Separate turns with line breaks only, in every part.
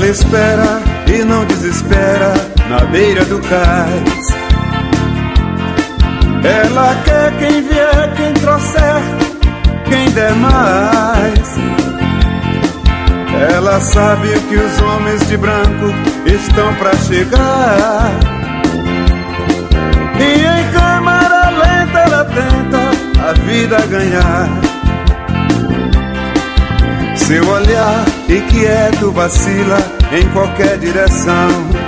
espera e não desespera na beira do cais. Ela quer quem vier, quem trouxer, quem der mais. Ela sabe que os homens de branco estão pra chegar. E em câmara lenta ela tenta a vida ganhar. Seu olhar inquieto vacila em qualquer direção.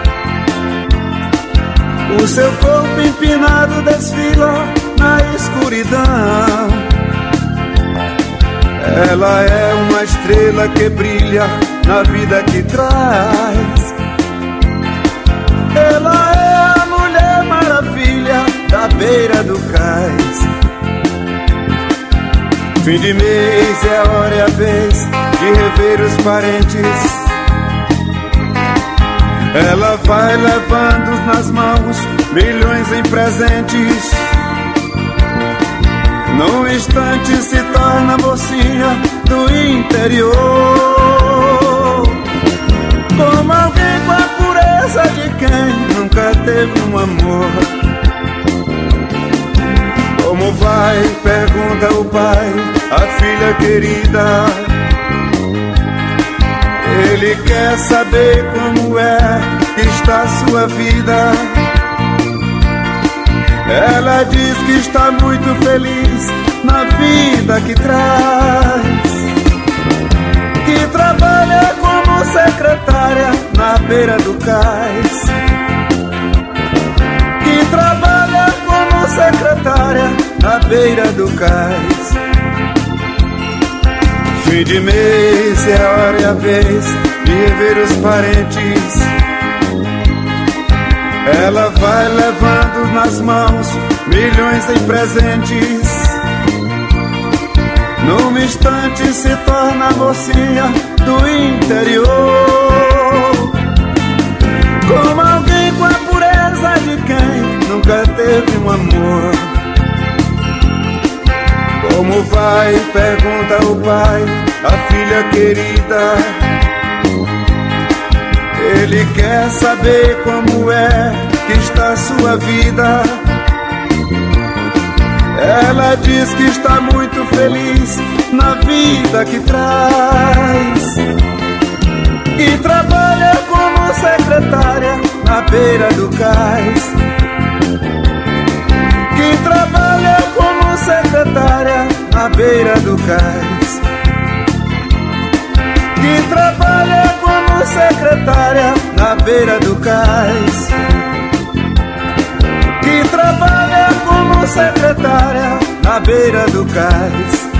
O seu corpo empinado desfila na escuridão. Ela é uma estrela que brilha na vida que traz. Ela é a Mulher Maravilha da beira do cais. Fim de mês é a hora e a vez de rever os parentes. Ela vai levando nas mãos milhões em presentes. Num instante se torna mocinha do interior, como alguém com a pureza de quem nunca teve um amor. Como vai? Pergunta o pai, a filha querida. Ele quer saber como é que está a sua vida. Ela diz que está muito feliz na vida que traz, que trabalha como secretária na beira do cais, que trabalha como secretária na beira do cais. Fim de mês é a hora e a vez de rever os parentes. Ela vai levando nas mãos milhões em presentes. Num instante se torna mocinha do interior, como alguém com a pureza de quem nunca teve um amor. Como vai? Pergunta o pai, a filha querida. Ele quer saber como é que está a sua vida. Ela diz que está muito feliz na vida que traz, que trabalha como secretária na beira do cais, que trabalha como secretária na beira do cais, que trabalha como secretária na beira do cais, que trabalha como secretária na beira do cais.